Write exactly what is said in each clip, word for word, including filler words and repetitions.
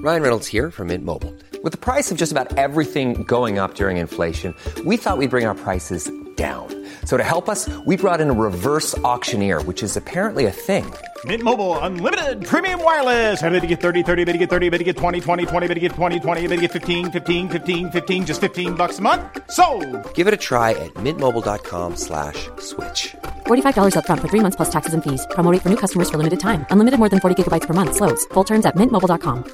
Ryan Reynolds here from Mint Mobile. With the price of just about everything going up during inflation, we thought we'd bring our prices down. So to help us, we brought in a reverse auctioneer, which is apparently a thing. Mint Mobile Unlimited Premium Wireless. How to get thirty, thirty, how to get thirty, how to get twenty, twenty, twenty, how to get twenty, twenty, how to get fifteen, fifteen, fifteen, fifteen, just fifteen bucks a month? Sold! Give it a try at mintmobile.com slash switch. forty-five dollars up front for three months plus taxes and fees. Promo rate for new customers for limited time. Unlimited more than forty gigabytes per month. Slows full terms at mint mobile dot com.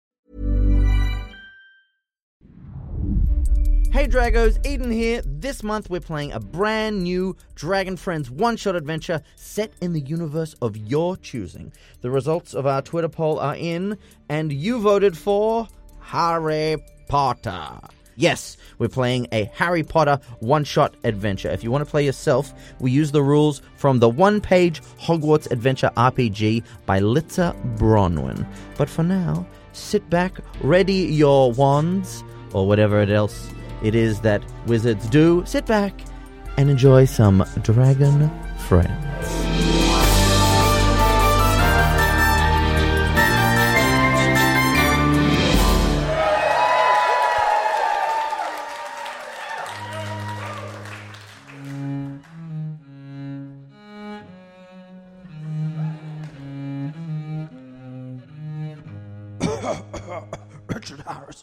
Hey Dragos, Eden here. This month we're playing a brand new Dragon Friends one-shot adventure set in the universe of your choosing. The results of our Twitter poll are in, and you voted for Harry Potter. Yes, we're playing a Harry Potter one-shot adventure. If you want to play yourself, we use the rules from the one-page Hogwarts Adventure R P G by Litza Bronwyn. But for now, sit back, ready your wands, or whatever else it is that wizards do. Sit back and enjoy some Dragon Friends. Richard Harris.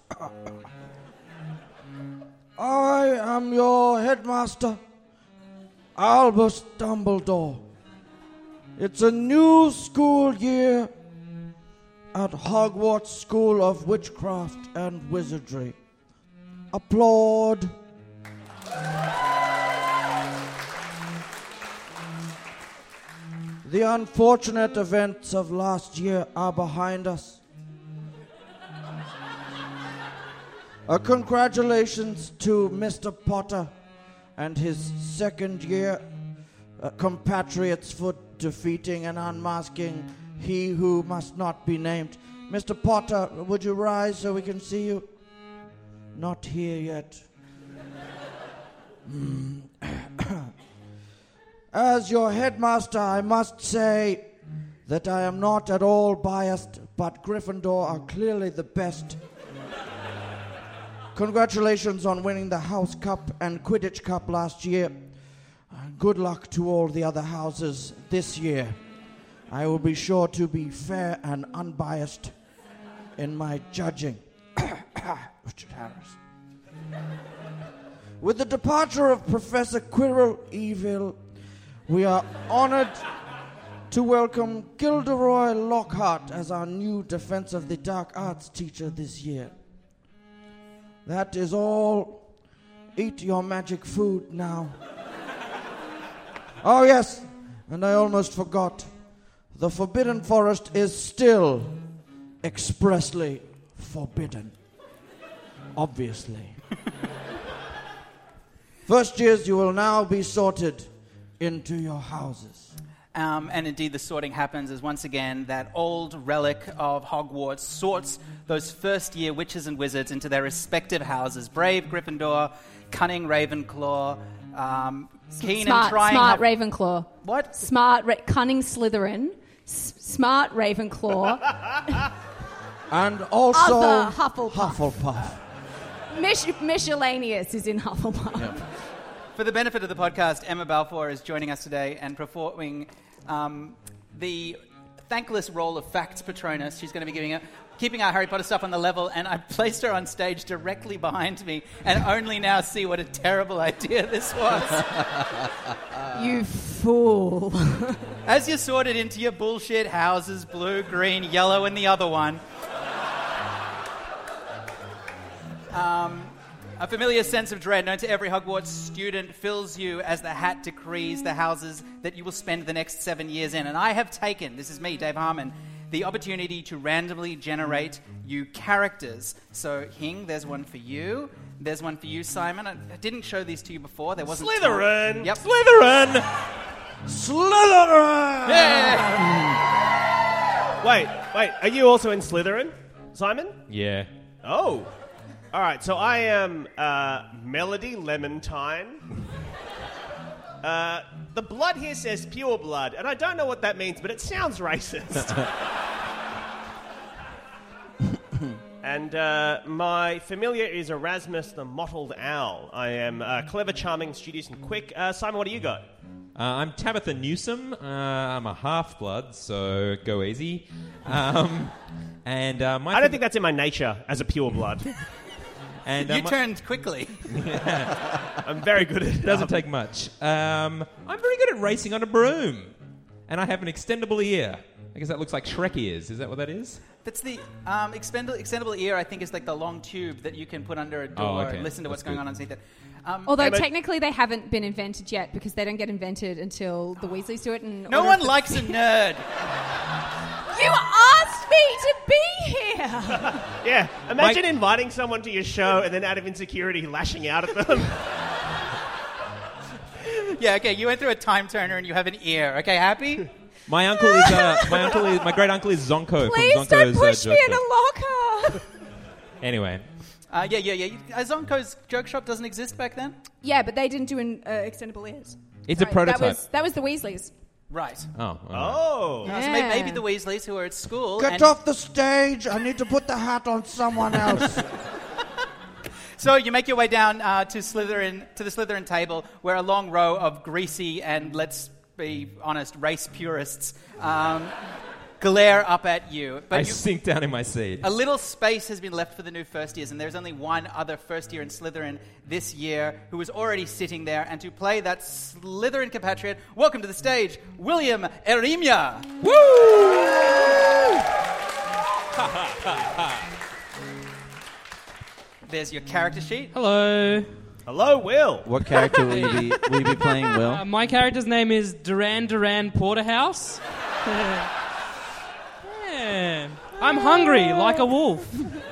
I am your headmaster, Albus Dumbledore. It's a new school year at Hogwarts School of Witchcraft and Wizardry. Applaud. The unfortunate events of last year are behind us. Uh, congratulations to Mister Potter and his second year uh, compatriots for defeating and unmasking he who must not be named. Mister Potter, would you rise so we can see you? Not here yet. mm. As your headmaster, I must say that I am not at all biased, but Gryffindor are clearly the best. Congratulations on winning the House Cup and Quidditch Cup last year. Good luck to all the other houses this year. I will be sure to be fair and unbiased in my judging. Richard Harris. With the departure of Professor Quirrell Evil, we are honored to welcome Gilderoy Lockhart as our new Defense of the Dark Arts teacher this year. That is all. Eat your magic food now. Oh, yes, and I almost forgot. The Forbidden Forest is still expressly forbidden. Obviously. First years, you will now be sorted into your houses. Um, and indeed, the sorting happens as once again that old relic of Hogwarts sorts those first-year witches and wizards into their respective houses. Brave Gryffindor, cunning Ravenclaw, um, keen smart, and trying... Smart Huff- Ravenclaw. What? Smart, ra- cunning Slytherin, s- smart Ravenclaw. And also... Other Hufflepuff. Hufflepuff. Mich- miscellaneous is in Hufflepuff. Yep. For the benefit of the podcast, Emma Balfour is joining us today and performing um, the thankless role of Facts Patronus. She's going to be giving it, keeping our Harry Potter stuff on the level, and I placed her on stage directly behind me and only now see what a terrible idea this was. You fool. As you sorted into your bullshit houses, blue, green, yellow, and the other one, um... a familiar sense of dread known to every Hogwarts student fills you as the hat decrees the houses that you will spend the next seven years in. And I have taken, this is me, Dave Harmon, the opportunity to randomly generate you characters. So, Hing, there's one for you. There's one for you, Simon. I didn't show these to you before. There wasn't Slytherin! Time. Yep. Slytherin! Slytherin! Yeah! Wait, wait, are you also in Slytherin, Simon? Yeah. Oh. All right, so I am uh, Melody Lemontine. Uh, the blood here says pure blood, and I don't know what that means, but it sounds racist. And uh, my familiar is Erasmus the Mottled Owl. I am uh, clever, charming, studious, and quick. Uh, Simon, what do you got? Uh, I'm Tabitha Newsom. Uh, I'm a half-blood, so go easy. Um, and uh, my I don't think that's in my nature as a pure blood. And uh, you my- turned quickly. I'm very good at it. Doesn't take much. Um, I'm very good at racing on a broom. And I have an extendable ear. I guess that looks like Shrek ears. Is that what that is? That's the um, extendable, extendable ear, I think, is like the long tube that you can put under a door Oh, okay. and listen to what's That's going good. on underneath it. Um, Although Emma- technically they haven't been invented yet because they don't get invented until the Weasleys do it. And no one likes a nerd. You asked me to be here. Yeah, imagine inviting someone to your show and then out of insecurity lashing out at them. Yeah, okay, you went through a time turner and you have an ear. Okay, happy? My uncle is uh, my uncle is my great uncle is Zonko Please from Zonko's don't push uh, me joke in a shop. locker. Anyway, Uh, yeah, yeah, yeah. Uh, Zonko's joke shop doesn't exist back then? Yeah, but they didn't do an uh, extendable ears. it's a Sorry, prototype. That was, that was the Weasleys. Right. Oh, all right. Oh. Uh, so may- Yeah. maybe the Weasleys who are at school... Get and- off the stage. I need to put the hat on someone else. So you make your way down uh, to Slytherin, to the Slytherin table, where a long row of greasy and, let's be honest, race purists um, glare up at you. But I you, sink down in my seat. a little space has been left for the new first years, and there's only one other first year in Slytherin this year who is already sitting there. And to play that Slytherin compatriot, welcome to the stage, William Erimia. There's your character sheet. Hello. Hello, Will. What character will you be will you be playing, Will? Uh, my character's name is Duran Duran Porterhouse. Yeah. I'm hungry like a wolf.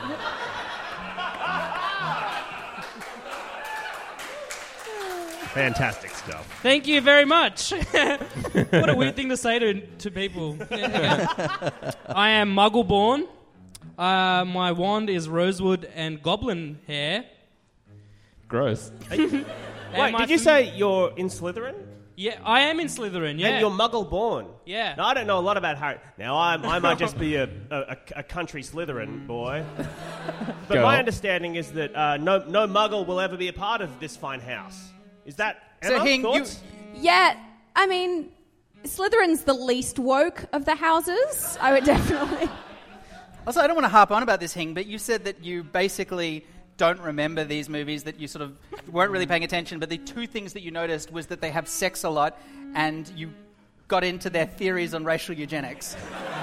Fantastic stuff. Thank you very much. What a weird thing to say to, to people. I am Muggle born. Uh, my wand is rosewood and goblin hair. Gross. Wait, my did you fam- say you're in Slytherin? Yeah, I am in Slytherin, yeah. And you're Muggle born? Yeah. Now, I don't know a lot about Harry. Now, I'm, I might just be a, a, a country Slytherin boy. But Go my on. understanding is that uh, no, no Muggle will ever be a part of this fine house. Is that So, Emma? Hing, you- Thoughts? Yeah, I mean, Slytherin's the least woke of the houses. I would definitely... Also, I don't want to harp on about this, Hing, but you said that you basically don't remember these movies, that you sort of weren't really paying attention, but the two things that you noticed was that they have sex a lot and you got into their theories on racial eugenics.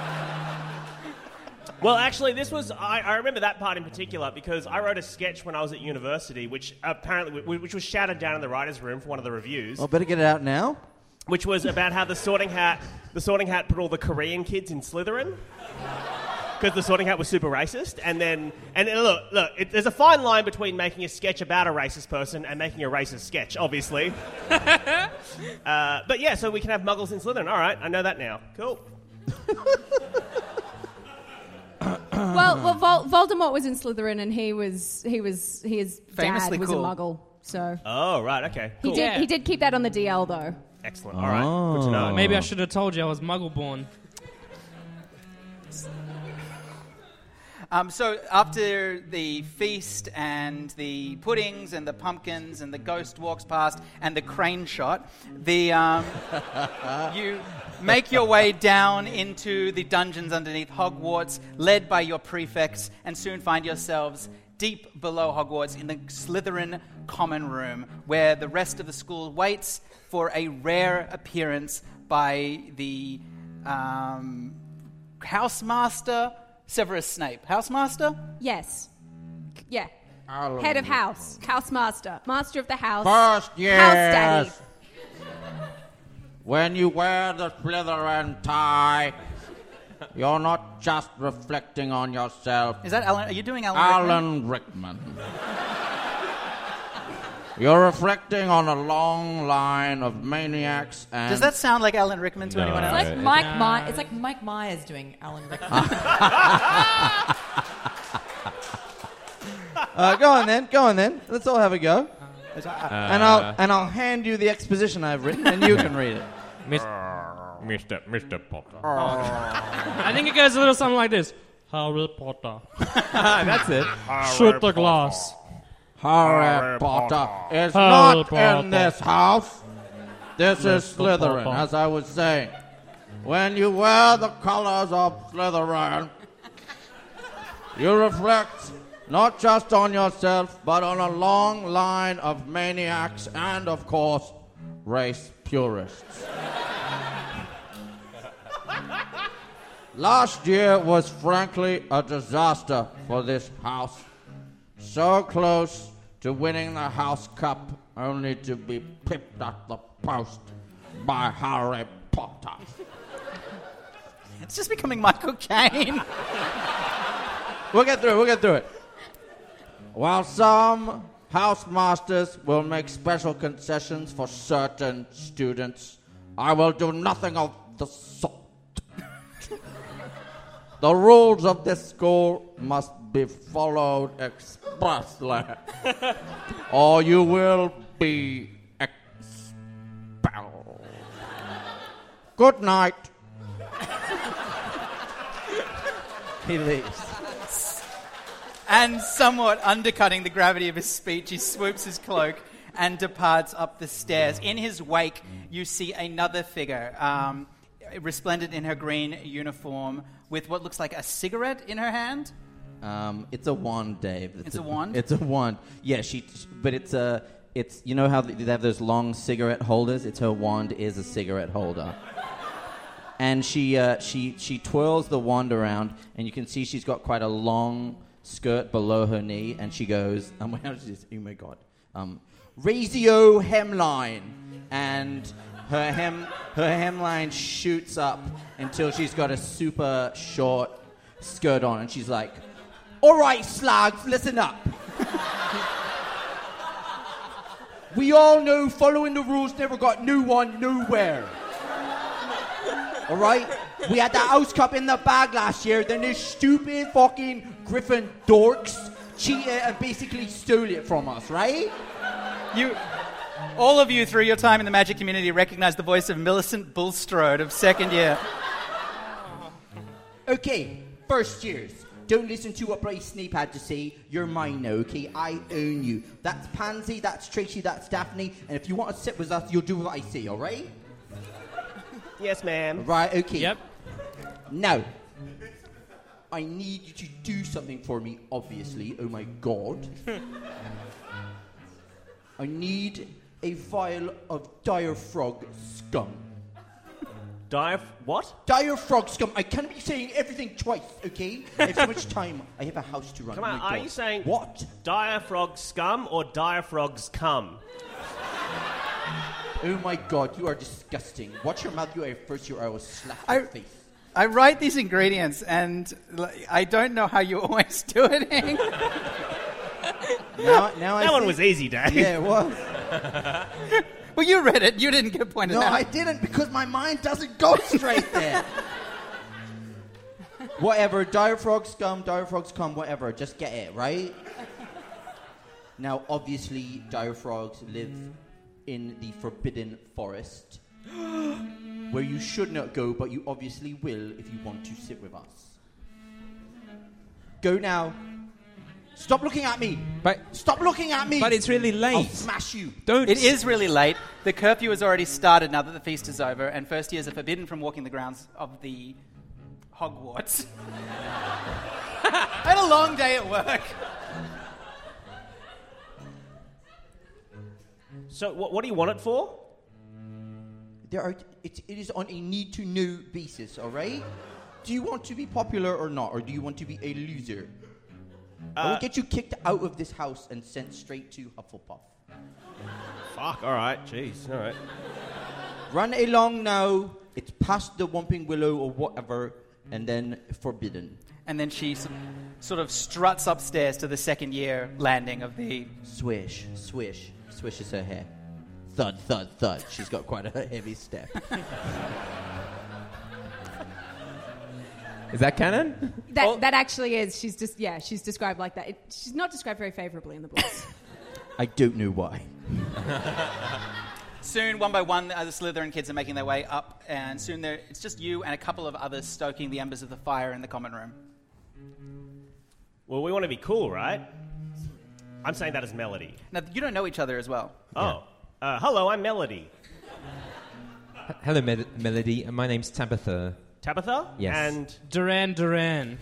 Well, actually, this was... I, I remember that part in particular because I wrote a sketch when I was at university, which apparently... which was shouted down in the writer's room for one of the reviews, Well, better get it out now. which was about how the Sorting Hat... The Sorting Hat put all the Korean kids in Slytherin. Because the Sorting Hat was super racist, and then and uh, look, look, it, there's a fine line between making a sketch about a racist person and making a racist sketch, obviously. uh, but yeah, so we can have Muggles in Slytherin. All right, I know that now. Cool. well, well Vol- Voldemort was in Slytherin and he was, he was, his Famously dad was cool. a muggle. So Oh right, okay, he cool, did, Yeah. he did keep that on the D L though. excellent. All right, good to know. Maybe I should have told you I was Muggle born. Um, so after the feast and the puddings and the pumpkins and the ghost walks past and the crane shot, the um, you make your way down into the dungeons underneath Hogwarts, led by your prefects, and soon find yourselves deep below Hogwarts in the Slytherin common room, where the rest of the school waits for a rare appearance by the um, housemaster. Severus Snape. Housemaster? Yes. Yeah. Head of house. Housemaster. Master of the house. First, yes. House daddy. When you wear the Slytherin tie, you're not just reflecting on yourself. Is that Alan? Are you doing Alan Rickman? Alan Rickman. You're reflecting on a long line of maniacs and... Does that sound like Alan Rickman to No. anyone It's else? like Right. Mike My- It's like Mike Myers doing Alan Rickman. Uh, go on then, go on then. Let's all have a go. Uh, and I'll and I'll hand you the exposition I've written, and you can read it. Mis- Mister Mister Potter. I think it goes a little something like this. Harry Potter. That's it. Shoot the glass. Harry Potter is Harry not Potter. in this house. This is Mister Slytherin, Potter. as I was saying. When you wear the colors of Slytherin, you reflect not just on yourself, but on a long line of maniacs and, of course, race purists. Last year was frankly a disaster for this house. So close to winning the House Cup, only to be pipped at the post by Harry Potter. It's just becoming Michael Caine. We'll get through it, we'll get through it. While some housemasters will make special concessions for certain students, I will do nothing of the sort. The rules of this school must be followed expressly, or you will be expelled. Good night. He leaves. And somewhat undercutting the gravity of his speech, he swoops his cloak and departs up the stairs. In his wake, you see another figure, um, resplendent in her green uniform, with what looks like a cigarette in her hand. Um, it's a wand, Dave. It's a wand? It's a wand. Yeah, she. But it's a. It's you know how they have those long cigarette holders. It's her wand is a cigarette holder. And she uh, she she twirls the wand around, and you can see she's got quite a long skirt below her knee, and she goes, um, how does this? Oh my god, um, ratio hemline, and her hem her hemline shoots up until she's got a super short skirt on, and she's like, "All right, slags, listen up. We all know following the rules never got no one nowhere. All right? We had the House Cup in the bag last year, then these stupid fucking Griffin dorks cheated and basically stole it from us, right?" You, all of you, through your time in the magic community, recognize the voice of Millicent Bulstrode of second year. Okay, first years. Don't listen to what Bryce Snape had to say. You're mine now, okay? I own you. That's Pansy, that's Tracy, that's Daphne, and if you want to sit with us, you'll do what I say, all right? Yes, ma'am. Right, okay. Yep. Now, I need you to do something for me, obviously. Oh my god. I need a vial of dire frog scum. Dire... What? Dire frog scum. I can't be saying everything twice, okay? I have so much time. I have a house to run. Come Oh on, my are God. you saying... What? Dire frog scum or dire frogs cum? Oh my god, you are disgusting. Watch your mouth, you are first year, I will slap I- your face. I write these ingredients, and like, I don't know how you always do it, Hank. Now, now I That one see- was easy, Dave. Yeah, it was. Well, you read it. You didn't get pointed No, out. I didn't because my mind doesn't go straight there. Whatever, dire frog scum, dire frog scum, whatever, just get it, right? Now, obviously, dire frogs live in the Forbidden Forest, where you should not go, but you obviously will if you want to sit with us. Go now. Stop looking at me. But Stop looking at me. but it's really late. I'll smash you. Don't. It is really late. The curfew has already started now that the feast is over, and first years are forbidden from walking the grounds of the Hogwarts. I had a long day at work. So, what, what do you want it for? There are. It, it is on a need-to-know basis. All right. Do you want to be popular or not, or do you want to be a loser? I will Uh, get you kicked out of this house and sent straight to Hufflepuff. Fuck, alright, jeez, alright. Run along now. It's past the Whomping Willow or whatever, and then forbidden. And then she s- sort of struts upstairs to the second year landing of the... Swish, swish, swishes her hair. Thud, thud, thud. She's got quite a heavy step. Is that canon? That Well- that actually is. She's just yeah. She's described like that. It, she's not described very favourably in the books. I don't know why. Soon, one by one, uh, the Slytherin kids are making their way up, and soon there, it's just you and a couple of others stoking the embers of the fire in the common room. Well, we want to be cool, right? I'm saying that as Melody. Now, you don't know each other as well. Oh. Uh, hello, I'm Melody. Hello, Mel- Melody. My name's Tabitha. Tabitha? Yes. And Duran Duran.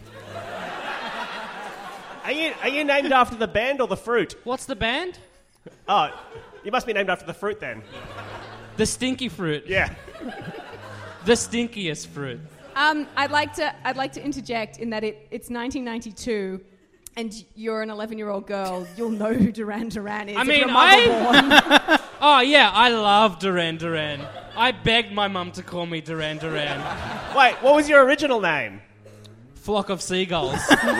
Are you are you named after the band or the fruit? What's the band? Oh, you must be named after the fruit then. The stinky fruit. Yeah. The stinkiest fruit. Um, I'd like to. I'd like to interject in that it, it's nineteen ninety-two, and you're an eleven-year-old girl. You'll know who Duran Duran is. I if mean, you're I. Oh yeah, I love Duran Duran. I begged my mum to call me Duran Duran. Wait, what was your original name? Flock of seagulls.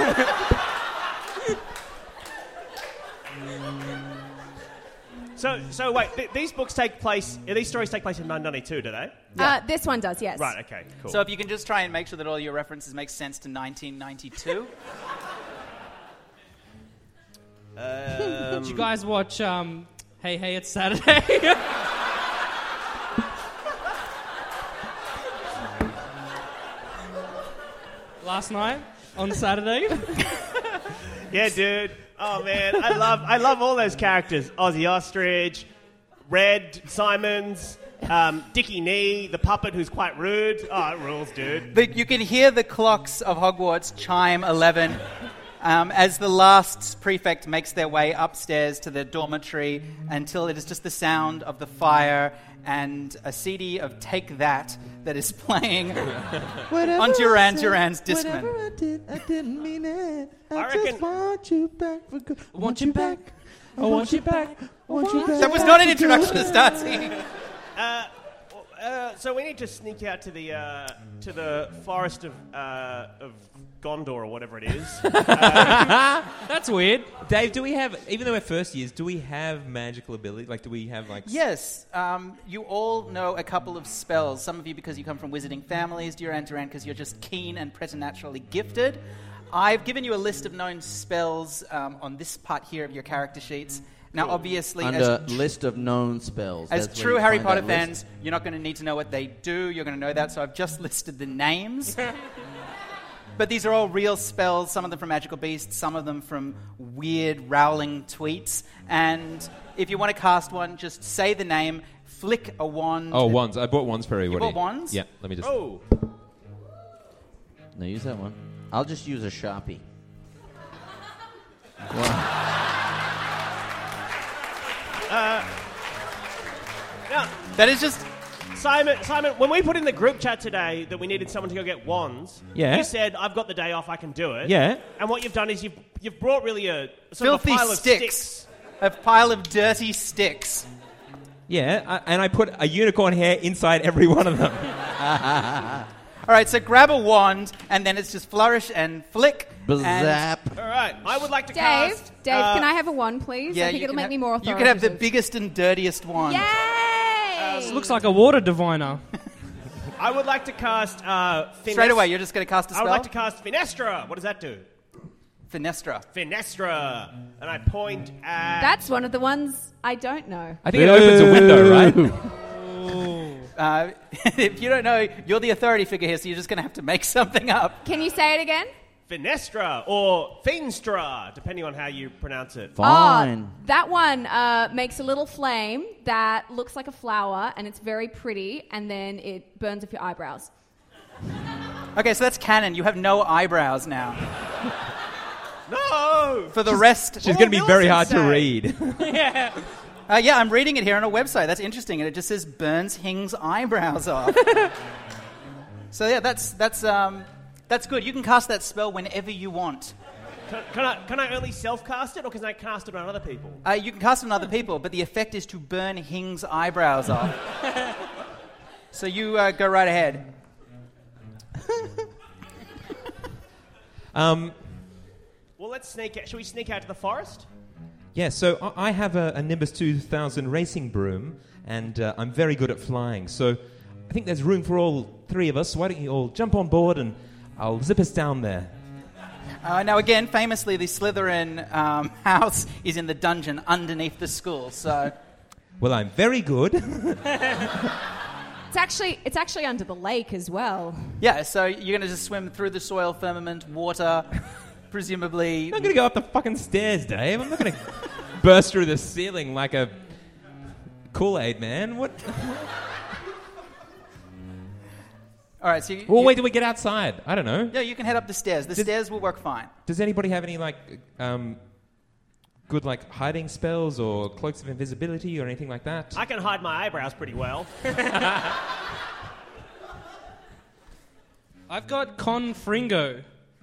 So, so wait, th- these books take place, these stories take place in nineteen ninety-two, do they? Uh, this one does, yes. Right, okay, cool. So if you can just try and make sure that all your references make sense to nineteen ninety-two. um, Did you guys watch um, Hey Hey It's Saturday? Last night on Saturday. Yeah, dude. Oh man, I love I love all those characters. Ozzy Ostrich, Red, Simons, um, Dickie Knee, the puppet who's quite rude. Oh, it rules, dude. The, you can hear the clocks of Hogwarts chime eleven um, as the last prefect makes their way upstairs to their dormitory until it is just the sound of the fire and a C D of Take That that is playing on Duran Duran's Discman. Whatever I did, I didn't mean it. I, I just reckon- want you back for good. I want you back. I want you back. I want you back. That was not an introduction to start singing. Uh, uh, so we need to sneak out to the uh, to the forest of uh, of Gondor or whatever it is. That's weird. Dave, do we have, even though we're first years, do we have magical ability? Like, do we have, like... Yes, um, you all know a couple of spells. Some of you because you come from wizarding families, Duran Duran because you're just keen and preternaturally gifted. I've given you a list of known spells um, on this part here of your character sheets. Now, obviously, Under as, tr- list of known spells. as that's where true you Harry find Potter that fans, list. you're not going to need to know what they do. You're going to know that, so I've just listed the names. But these are all real spells, some of them from Magical Beasts, some of them from weird rowling tweets. And if you want to cast one, just say the name, flick a wand. Oh, wands. I bought wands for everybody. bought wands? Yeah, let me just... Oh, No, use that one. I'll just use a Sharpie. now, That is just... Simon, Simon, when we put in the group chat today that we needed someone to go get wands, Yeah. you said, I've got the day off, I can do it. Yeah. And what you've done is you've, you've brought really a sort filthy of a pile of sticks. sticks. A pile of dirty sticks. Yeah, I, and I put a unicorn hair inside every one of them. All right, so grab a wand, and then it's just flourish and flick. And Zap. All right, I would like to Dave, cast... Dave, uh, can I have a wand, please? yeah, I think you it'll can make have- me more You authoritative. can have the biggest and dirtiest wand. Yay! This looks like a water diviner. I would like to cast... Uh, Finest- Straight away, you're just going to cast a I spell? would like to cast Finestra. What does that do? Finestra. Finestra. And I point at... That's one of the ones I don't know. I think it opens a window, right? Uh, if you don't know, you're the authority figure here, so you're just going to have to make something up. Can you say it again? Finestra or Fienstra, depending on how you pronounce it. Fine. Oh, that one uh, makes a little flame that looks like a flower, and it's very pretty, and then it burns up your eyebrows. Okay, so that's canon. You have no eyebrows now. No! For the rest... She's going to be very hard to say? read. Yeah. Uh, yeah, I'm reading it here on a website. That's interesting, and it just says burns Hing's eyebrows off. So yeah, that's that's um, that's good. You can cast that spell whenever you want. Can, can, I, can I only self-cast it, or can I cast it on other people? Uh, you can cast it on other people, but the effect is to burn Hing's eyebrows off. So you uh, go right ahead. um, Well, let's sneak out. Shall we sneak out to the forest? yeah, so I I have a, a Nimbus two thousand racing broom, and uh, I'm very good at flying. So I think there's room for all three of us. Why don't you all jump on board, and I'll zip us down there. Uh, now, again, famously, the Slytherin um, house is in the dungeon underneath the school. So Well, I'm very good. It's it's actually it's actually under the lake as well. Yeah, so you're going to just swim through the soil, firmament, water, presumably... I'm not going to go up the fucking stairs, Dave. I'm not going to burst through the ceiling like a Kool-Aid man. What? All right, so... You, well, you, wait till we get outside. I don't know. Yeah, you can head up the stairs. The Does, stairs will work fine. Does anybody have any, like, um, good, like, hiding spells or cloaks of invisibility or anything like that? I can hide my eyebrows pretty well. I've got Confringo.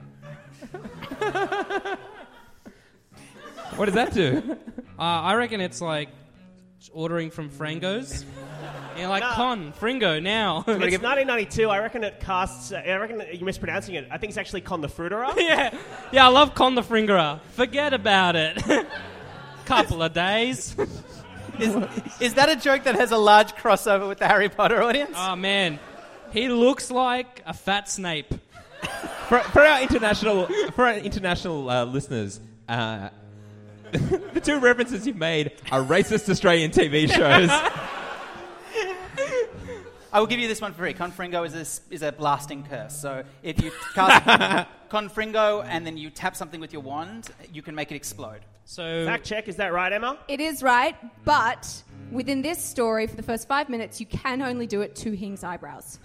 What does that do? Uh, I reckon it's like ordering from Frangos. You're like, No. Con, Fringo, now. It's nineteen ninety-two. I reckon it casts... Uh, I reckon you're mispronouncing it. I think it's actually Con the Fruiterer. yeah, yeah, I love Con the Fringerer. Forget about it. Couple of days. Is, is that a joke that has a large crossover with the Harry Potter audience? Oh, man. He looks like a fat Snape. For, for our international, for our international uh, listeners, uh, the two references you've made are racist Australian T V shows. I will give you this one for free. Confringo is a, is a blasting curse. So if you cast Confringo and then you tap something with your wand, you can make it explode. So Fact check, is that right, Emma? It is right, but within this story, for the first five minutes, you can only do it to Hing's eyebrows.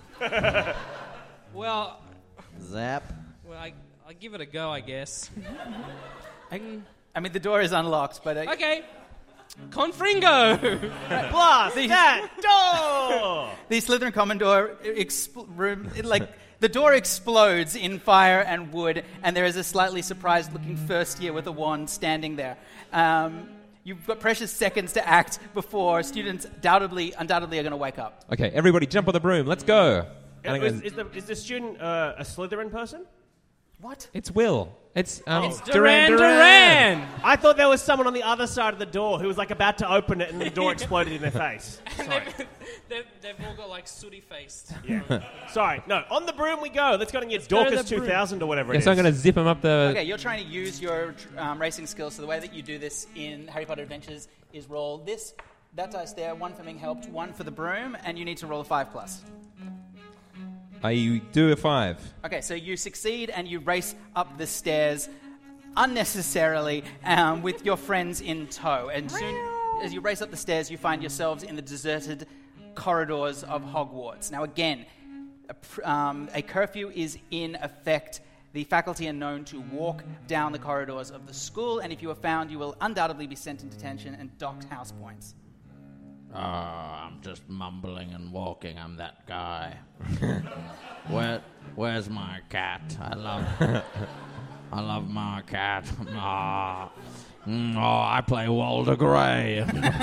Well, Zap. well, I, I'll give it a go, I guess. I can... I mean, the door is unlocked, but... Uh, Okay. Confringo! Blast that door! The Slytherin common door, expl- room, it, like, the door explodes in fire and wood, and there is a slightly surprised-looking first year with a wand standing there. Um, you've got precious seconds to act before students undoubtedly, undoubtedly are going to wake up. Okay, everybody jump on the broom. Let's go. Uh, And is, I'm is, the, is the student uh, a Slytherin person? What? It's Will. It's, um, It's Duran Duran! I thought there was someone on the other side of the door who was like about to open it and the door exploded in their face. Sorry. They've, they've all got like sooty faced. Yeah. Sorry. No, on the broom we go. Let's go and get go to Dorcas the broom. two thousand or whatever Yeah, it so is. I'm going to zip him up the... Okay, you're trying to use your um, racing skills, so the way that you do this in Harry Potter Adventures is roll this, that dice there, one for being helped, one for the broom, and you need to roll a five plus. I do a five. Okay, so you succeed and you race up the stairs unnecessarily um, with your friends in tow. And soon as you race up the stairs, you find yourselves in the deserted corridors of Hogwarts. Now again, a, pr- um, a curfew is in effect. The faculty are known to walk down the corridors of the school, and if you are found, you will undoubtedly be sent into detention and docked house points. Uh, I'm just mumbling and walking. I'm that guy. Where, where's my cat? I love, I love my cat. Ah, mm, oh, I play Walder Gray.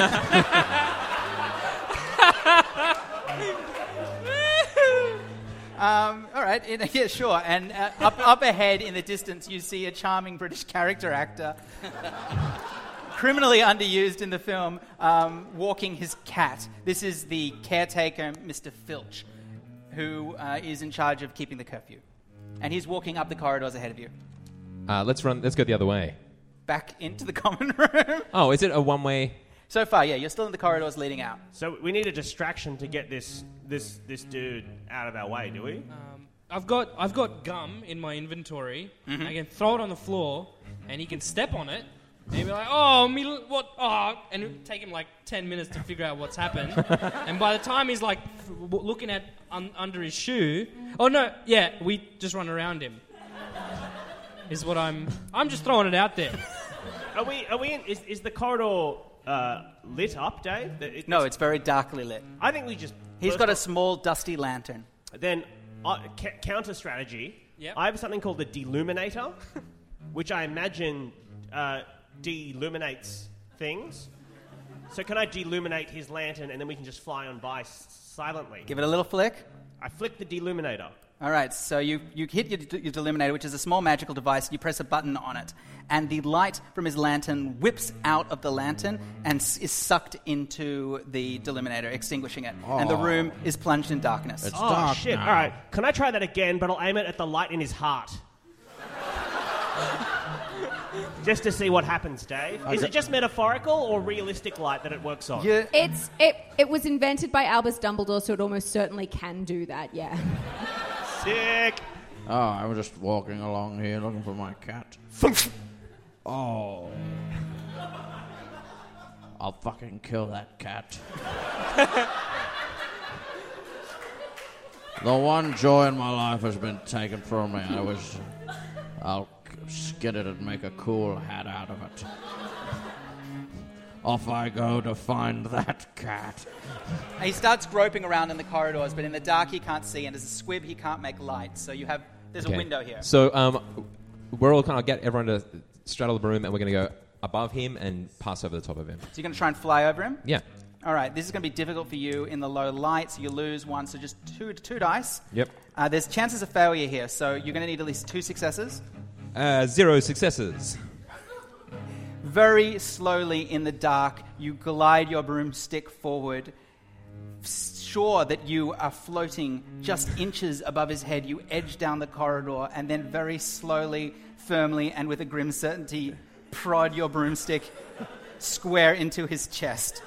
Um, all right, in, yeah, sure. And uh, up, up ahead in the distance, you see a charming British character actor, criminally underused in the film, um, walking his cat. This is the caretaker, Mister Filch, who uh, is in charge of keeping the curfew. And he's walking up the corridors ahead of you. Uh, let's run. Let's go the other way. Back into the common room. Oh, is it a one-way? So far, yeah, you're still in the corridors leading out. So we need a distraction to get this this this dude out of our way, do we? Um, I've got I've got gum in my inventory. Mm-hmm. I can throw it on the floor, and he can step on it, and he'll be like, "Oh, me, what? Oh," and it'll take him like ten minutes to figure out what's happened. And by the time he's like f- w- looking at un- under his shoe, oh no, yeah, we just run around him. Is what I'm. I'm just throwing it out there. Are we? Are we? In, is is the corridor uh, lit up, Dave? It, No, it's very darkly lit. I think we just. He's first got a off- small, dusty lantern. Then, uh, ca- counter strategy. Yep. I have something called the Deluminator, which I imagine uh, deluminates things. So can I deluminate his lantern and then we can just fly on by s- silently? Give it a little flick. I flick the Deluminator. All right, so you, you hit your, your Deluminator, which is a small magical device. You press a button on it, and the light from his lantern whips out of the lantern and s- is sucked into the Deluminator, extinguishing it. And the room is plunged in darkness. It's Oh, dark shit. now. All right. Can I try that again, but I'll aim it at the light in his heart? Just to see what happens, Dave. Is it just metaphorical or realistic light that it works on? You- It's it. It was invented by Albus Dumbledore, so it almost certainly can do that, yeah. Sick. Oh, I was just walking along here looking for my cat. Oh. I'll fucking kill that cat. The one joy in my life has been taken from me. I was... I'll skin it and make a cool hat out of it. Off I go to find that cat. He starts groping around in the corridors, but in the dark he can't see, and as a squib he can't make light. So you have there's Okay. a window here. So um, we're all kind of get everyone to straddle the broom, and we're going to go above him and pass over the top of him. So you're going to try and fly over him? Yeah. All right, this is going to be difficult for you in the low light, so you lose one, so just two two dice. Yep. Uh, there's chances of failure here, so you're going to need at least two successes. Uh, zero successes. Very slowly in the dark, you glide your broomstick forward, sure that you are floating just inches above his head. You edge down the corridor, and then very slowly, firmly, and with a grim certainty, prod your broomstick square into his chest.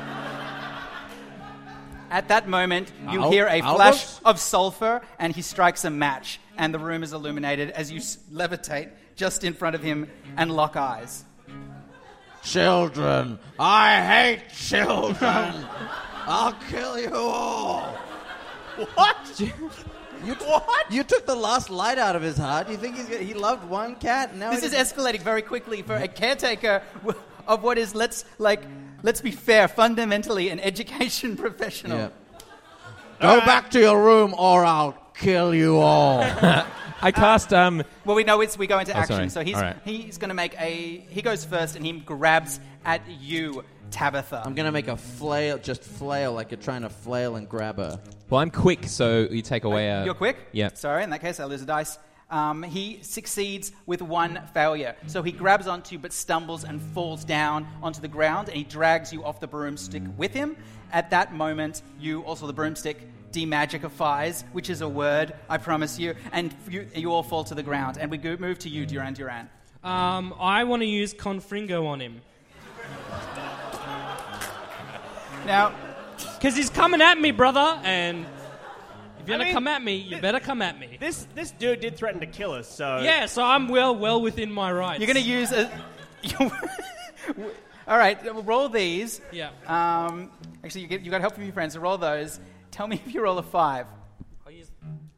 At that moment, you Al- hear a Albus? flash of sulfur, and he strikes a match, and the room is illuminated as you s- levitate just in front of him and lock eyes. Children. I hate children. I'll kill you all. What? You t- what? You took the last light out of his heart. Do you think he's gonna, he loved one cat? And now This he is escalating very quickly for a caretaker w- of what is, let's like, let's be fair, fundamentally an education professional. Yeah. Go back to your room or I'll kill you all. I cast... Um, Well, we know it's we go into Oh, action, sorry. so he's All right. he's going to make a he goes first and he grabs at you, Tabitha. I'm gonna make a flail, just flail like you're trying to flail and grab her. well, I'm quick, so you take away a... You're quick? Yeah. Sorry, in that case, I lose a dice. Um, he succeeds with one failure. So he grabs onto you but stumbles and falls down onto the ground, and he drags you off the broomstick with him. At that moment, you, also the broomstick, demagikifies, which is a word, I promise you, and you, you all fall to the ground. And we go, move to you, Duran Duran. Um, I want to use Confringo on him. Now... Because he's coming at me, brother, and if you're I going to mean, come at me, you thi- better come at me. This this dude did threaten to kill us, so... Yeah, so I'm well well within my rights. You're going to use a... All right, roll these. Yeah. Um, actually, you get you got help from your friends, so roll those. Tell me if you roll a five. I'll use...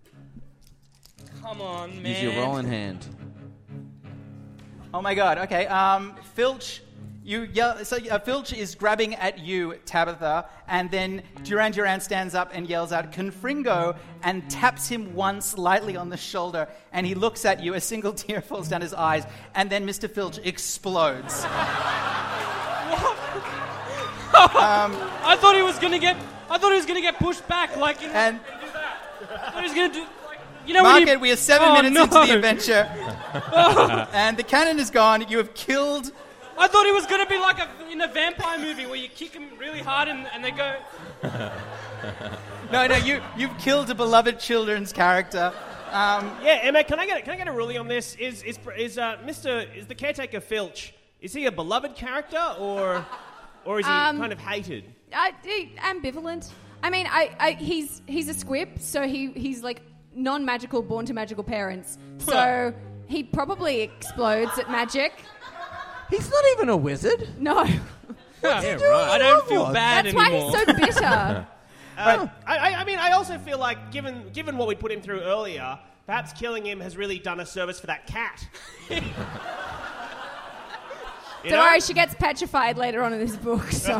Come on, man. Use your rolling hand. Oh my God. Okay. Um, Filch, you yell. So uh, Filch is grabbing at you, Tabitha, and then Duran Duran stands up and yells out "Confringo" and taps him once lightly on the shoulder, and he looks at you. A single tear falls down his eyes, and then Mister Filch explodes. um, I thought he was gonna get. I thought he was gonna get pushed back, like. In, and do that. I thought he was gonna do. Like, you know, Mark when he, it, we are seven oh, minutes no. into the adventure, and the cannon is gone. You have killed. I thought he was gonna be like a in a vampire movie where you kick him really hard and, and they go. No, no, you you've killed a beloved children's character. Um, yeah, Emma, can I get can I get a ruling on this? Is is is uh, Mister is the caretaker Filch? Is he a beloved character or or is he Um, kind of hated? I, I- ambivalent. I mean, I, I he's he's a squib, so he he's like non-magical, born to magical parents. So he probably explodes at magic. He's not even a wizard. No. Yeah, right. I don't feel bad That's anymore. why he's so bitter. Uh, I, I- I mean, I also feel like, given given what we put him through earlier, perhaps killing him has really done a service for that cat. You Don't know? worry, she gets petrified later on in this book. So.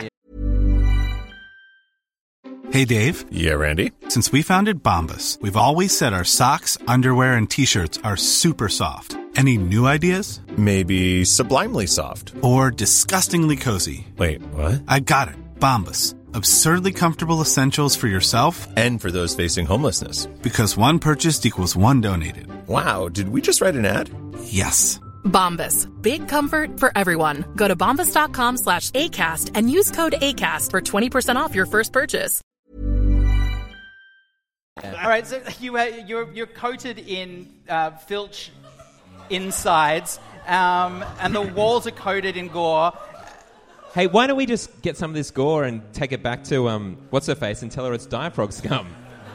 Hey, Dave. Yeah, Randy. Since we founded Bombas, we've always said our socks, underwear, and T-shirts are super soft. Any new ideas? Maybe sublimely soft. Or disgustingly cozy. Wait, what? I got it. Bombas. Absurdly comfortable essentials for yourself and for those facing homelessness. Because one purchased equals one donated. Wow, did we just write an ad? Yes. Bombas. Big comfort for everyone. Go to bombas.com slash ACAST and use code ACAST for twenty percent off your first purchase. All right, so you uh, you're you're coated in uh, Filch insides, um, and the walls are coated in gore. Hey, why don't we just get some of this gore and take it back to um, what's her face and tell her it's diaphragm scum?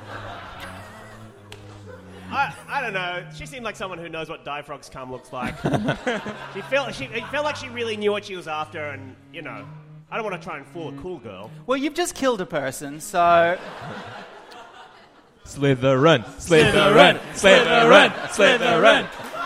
I, I don't know. She seemed like someone who knows what diaphragm scum looks like. she felt she it felt like she really knew what she was after, and you know, I don't want to try and fool a cool girl. Well, you've just killed a person, so. Slytherin, Slytherin, Slytherin, Slytherin.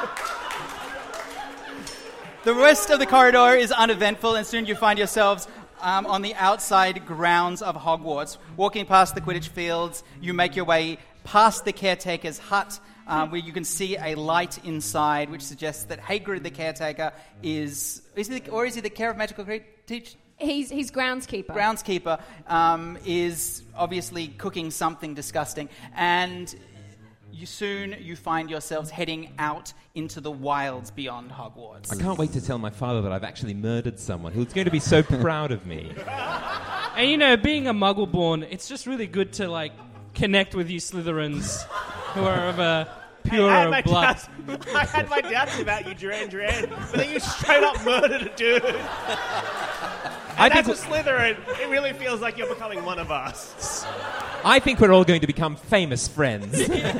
The rest of the corridor is uneventful, and soon you find yourselves um, on the outside grounds of Hogwarts. Walking past the Quidditch fields, you make your way past the caretaker's hut, um, where you can see a light inside, which suggests that Hagrid, the caretaker, is... is he the, or is he the care of magical teach? He's he's groundskeeper. Groundskeeper um, is obviously cooking something disgusting, and you soon you find yourselves heading out into the wilds beyond Hogwarts. I can't wait to tell my father that I've actually murdered someone. He's going to be so proud of me. And you know, being a Muggle-born, it's just really good to like connect with you Slytherins who are of a pure I had my blood. doubts, I had my doubts about you, Duran Duran, but then you straight up murdered a dude. And I as a think Slytherin, it really feels like you're becoming one of us. I think we're all going to become famous friends.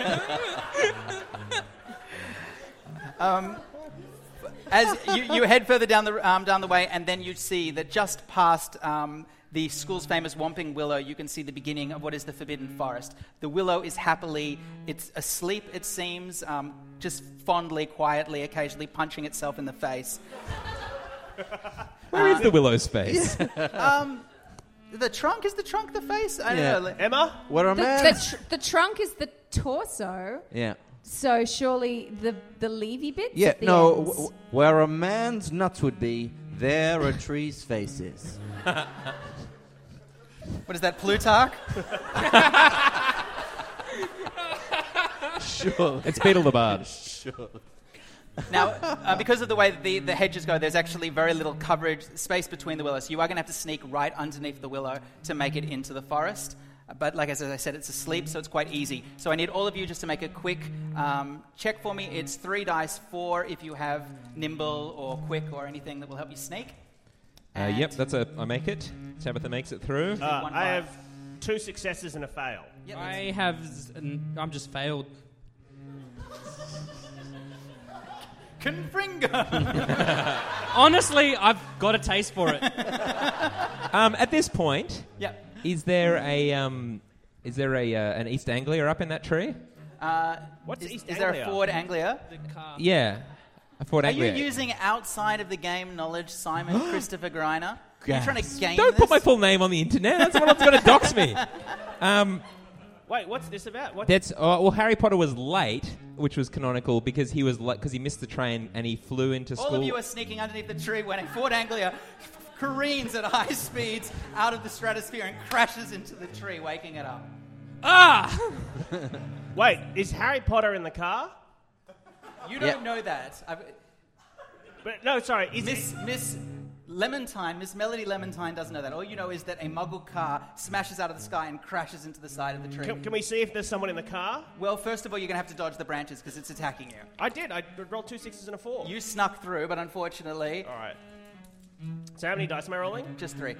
um, as you, you head further down the um, down the way, and then you see that just past um, the school's famous Whomping Willow, you can see the beginning of what is the Forbidden Forest. The willow is happily, it's asleep, it seems, um, just fondly, quietly, occasionally punching itself in the face. Where uh, is the willow's face? um, the trunk? Is the trunk the face? I Yeah. don't know. Emma? What are The, men? the, tr- the trunk is the torso. Yeah. So surely the the leafy bits. Yeah, at the no, ends. w- w- where a man's nuts would be, there are trees' faces. What is that, Plutarch? Sure. It's Beetle the Bard. Sure. Now, uh, because of the way that the, the hedges go, there's actually very little coverage, space between the willows. So you are going to have to sneak right underneath the willow to make it into the forest. But like as I said, it's asleep, so it's quite easy. So I need all of you just to make a quick um, check for me. It's three dice, four if you have nimble or quick or anything that will help you sneak. Uh, yep, that's a. I make it. Tabitha makes it through. Uh, One I five. have two successes and a fail. Yep, I that's- have... z- n- I'm just failed. Confringo! Honestly, I've got a taste for it. Um, at this point, Yep. is there a um, is there a uh, an East Anglia up in that tree? Uh, What's is, East is there a Anglia? Ford Anglia? The car. Yeah, a Fort Are Anglia. you using outside of the game knowledge, Simon Christopher Greiner? Are you trying to game Don't this? put my full name on the internet. That's what going to dox me. Um, Wait, what's this about? What? that's uh, well, Harry Potter was late, which was canonical because he was because he missed the train and he flew into All school. of you are sneaking underneath the tree when a Ford Anglia careens at high speeds out of the stratosphere and crashes into the tree, waking it up. Ah! Wait, is Harry Potter in the car? You don't know that. I've, But no, sorry. Is Miss Miss Lemontine, Miss Melody Lemontine doesn't know that. All you know is that a Muggle car smashes out of the sky and crashes into the side of the tree. Can, can we see if there's someone in the car? Well, first of all, you're going to have to dodge the branches because it's attacking you. I did. I rolled two sixes and a four. You snuck through, but unfortunately, All right. So how many dice am I rolling? just three.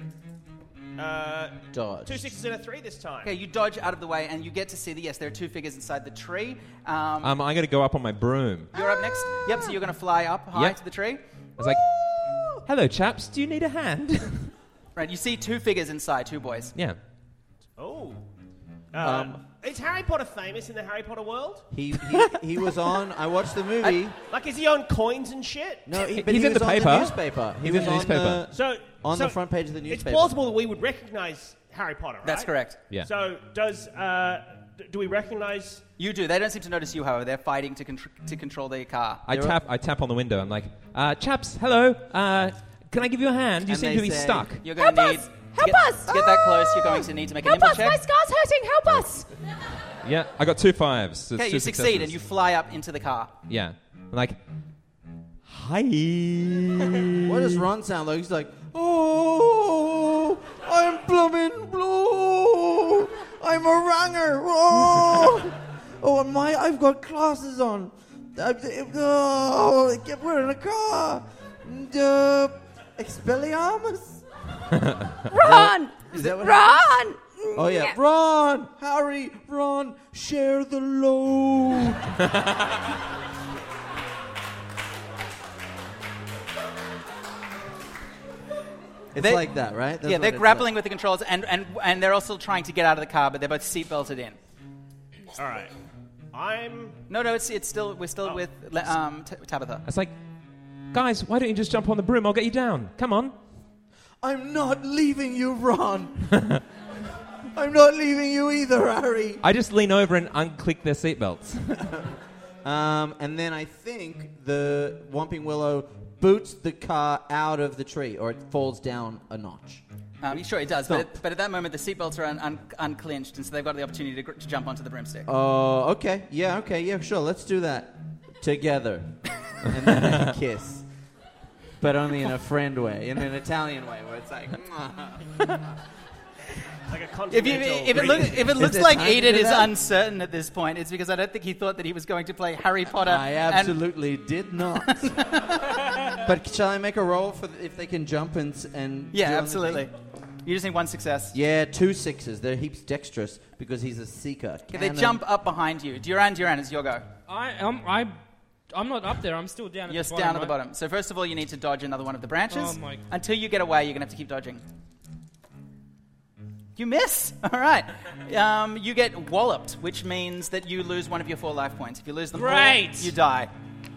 Uh, Dodge. two sixes and a three this time. Okay, you dodge out of the way, and you get to see that, yes, there are two figures inside the tree. Um, um, I'm going to go up on my broom. you're up next. Yep, so you're going to fly up high Yep. to the tree. I was like, "Hello, chaps. Do you need a hand?" Right, you see two figures inside, two boys. yeah. Oh. Um, is Harry Potter famous in the Harry Potter world? He, he he was on. I watched the movie. Like, is he on coins and shit? no, he, but He's he in was the on paper. the newspaper. He He's was in the on newspaper. the So on so the front page of the It's newspaper. plausible that we would recognize Harry Potter, right? That's correct. Yeah. So does uh, d- do we recognize? You do. They don't seem to notice you, however. They're fighting to, contr- to control their car. I They're tap. I tap on the window. I'm like, uh, "Chaps, hello. Uh, can I give you a hand? You And seem they to be say, stuck." You're going to Help need us! to Help get, us! to get that close. You're going to need to make a Help nimble us! check. My scar's hurting. Help us! Yeah, I got two fives. So it's Okay, two you succeed, successes. and you fly up into the car. Yeah. I'm like, hi. What does Ron sound like? He's like, oh, I'm blooming blue. I'm a ranger. Oh, oh, and my, I've got glasses on. I, oh, get we're in a car. And, uh, Expelliarmus. Ron! Is that what Ron! Oh, yeah. Ron! Harry! Ron! Share the load! It's They- like that, right? That's yeah, what they're it's grappling with the controls, and, and, and they're also trying to get out of the car, but they're both seatbelted in. All right. I'm... No, no, it's it's still we're still with um, T- Tabitha. It's like, guys, why don't you just jump on the broom? I'll get you down. Come on. I'm not leaving you, Ron. I'm not leaving you either, Harry. I just lean over and unclick their seatbelts. Um, and then I think the Whomping Willow boots the car out of the tree, or it falls down a notch. Um, sure, it does, but at, but at that moment the seatbelts are un- un- unclinched, and so they've got the opportunity to, gr- to jump onto the broomstick. Oh, okay. Yeah, okay. Yeah, sure. Let's do that. Together. And then they kiss. But only in a friend way, in an Italian way, where it's like... Like a If, you, continental if it, look, if it Is looks there like time to Eden do is that? uncertain at this point, it's because I don't think he thought that he was going to play Harry Potter. I and- absolutely did not. But shall I make a roll for th- if they can jump and... s- and Yeah, do on the absolutely. thing? You just need one success. Yeah, two sixes. They're heaps dexterous because he's a seeker. Okay, they Cannon. jump up behind you. Duran, Duran, it's your go. I, I'm, I, I'm not up there. I'm still down at You're the bottom. down at the right? bottom. So first of all, you need to dodge another one of the branches. Oh, my- Until you get away, you're going to have to keep dodging. You miss. All right. Um, you get walloped, which means that you lose one of your four life points. If you lose them all, Great. you die.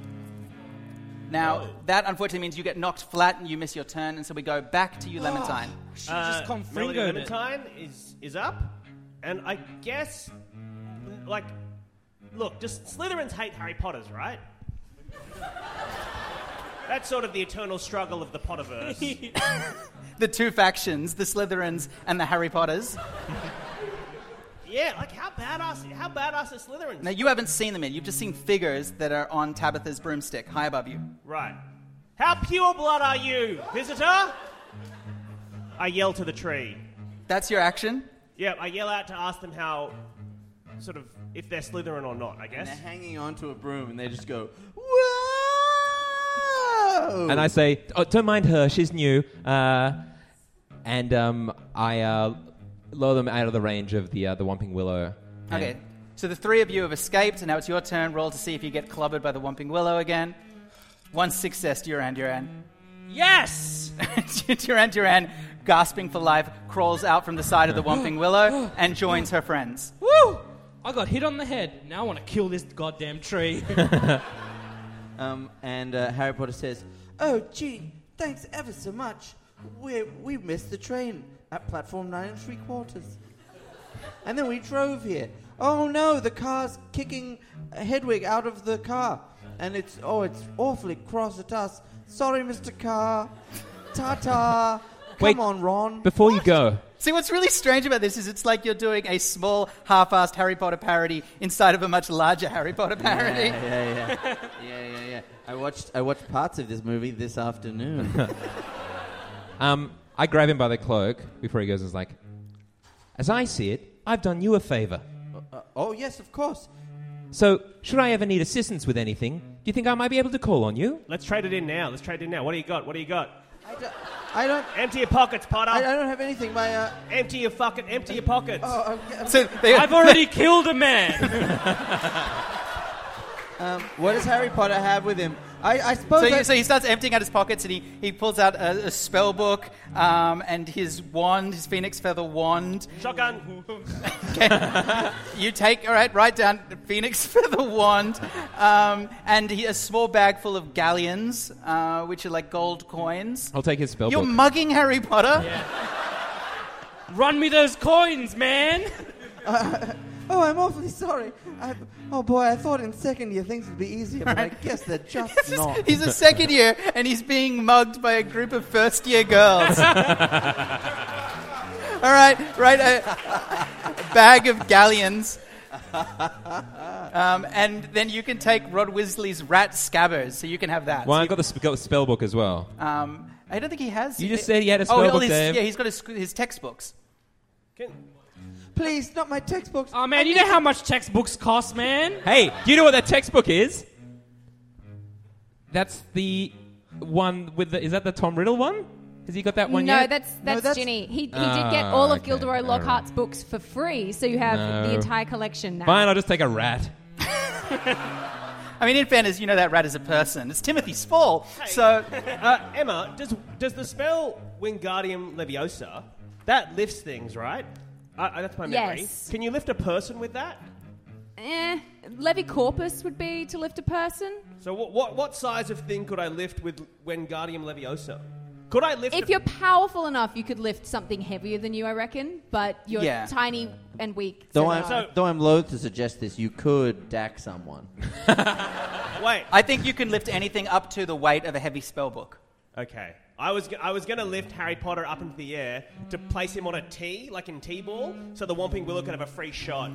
Now, that unfortunately means you get knocked flat and you miss your turn, and so we go back to you, Clementine. She Uh, just Melody confringoed it. Clementine is, is up, and I guess, like, look, just Slytherins hate Harry Potters, right? That's sort of the eternal struggle of the Potterverse. The two factions, the Slytherins and the Harry Potters. Yeah, like, how badass, how badass are Slytherins? Now, you haven't seen them yet. You've just seen figures that are on Tabitha's broomstick, high above you. Right. How pure blood are you, visitor? I yell to the tree. That's your action? Yeah, I yell out to ask them how, sort of, if they're Slytherin or not, I guess. And they're hanging onto a broom and they just go, whoa! And I say, oh, don't mind her, she's new. Uh, and um, I uh, lower them out of the range of the uh, the Whomping Willow. And Okay. So the three of you have escaped, and now it's your turn. Roll to see if you get clobbered by the Whomping Willow again. One success, Duran, Duran. Yes! Duran, Duran, gasping for life, crawls out from the side of the Whomping Willow and joins her friends. Woo! I got hit on the head. Now I want to kill this goddamn tree. Um, and uh, Harry Potter says, oh, gee, thanks ever so much. We we missed the train at platform nine and three quarters. And then we drove here. Oh, no, the car's kicking Hedwig out of the car. And it's, oh, it's awfully cross at us. Sorry, Mister Carr. Ta-ta. Come Wait, on, Ron. Before you go, See, what's really strange about this is it's like you're doing a small, half-assed Harry Potter parody inside of a much larger Harry Potter parody. Yeah, yeah, yeah. yeah, yeah, yeah. I watched, I watched parts of this movie this afternoon. um, I grab him by the cloak before he goes and is like, as I see it, I've done you a favor. uh, oh, yes, of course. So, should I ever need assistance with anything, do you think I might be able to call on you? Let's trade it in now. Let's trade it in now. What do you got? What do you got? I don't... I don't, Empty your pockets, Potter. I, I don't have anything. My, uh... Empty your fucking, empty your pockets. Oh, okay. So they, I've already killed a man. um, what does Harry Potter have with him? I, I suppose... So, I- he, so he starts emptying out his pockets, and he, he pulls out a, a spell book um, and his wand, his phoenix feather wand. Shotgun. Okay. You take, all right, write down the phoenix feather wand, um, and he, a small bag full of galleons, uh, which are like gold coins. I'll take his spell You're book. mugging Harry Potter? Run me those coins, man. Uh, oh, I'm awfully sorry. I, oh, boy, I thought in second year things would be easier, but I guess they're just not. He's a second year, and he's being mugged by a group of first year girls. All right, right, a, a bag of galleons. Um, and then you can take Rod Weasley's rat scabbers, so you can have that. Well, So I've got the sp- got the spell book as well. you- um, I don't think he has. You just said he had a spell oh, book, his, Dave. Yeah, he's got his, his textbooks. Please, not my textbooks. Oh, man, you know how much textbooks cost, man? Hey, do you know what that textbook is? That's the one with the... Is that the Tom Riddle one? Has he got that one no, yet? that's that's, that's- Ginny. He, he did Ah, get all of okay, Gilderoy all Lockhart's books for free, so you have No. the entire collection now. Fine, I'll just take a rat. I mean, in fairness, you know that rat is a person. It's Timothy Spall. So, uh, Emma, does does the spell Wingardium Leviosa that lifts things, right? Uh, that's my memory. Yes. Can you lift a person with that? Eh, Levi Corpus would be to lift a person. So what what, what size of thing could I lift with Wingardium Leviosa? Could I lift? If a- you're powerful enough, you could lift something heavier than you, I reckon. But you're Yeah. tiny and weak. Though so I'm, no. though I'm loath to suggest this, you could dack someone. Wait. I think you can lift anything up to the weight of a heavy spell book. Okay. I was g- I was going to lift Harry Potter up into the air to place him on a tee, like in T-ball, so the Whomping Willow could have a free shot.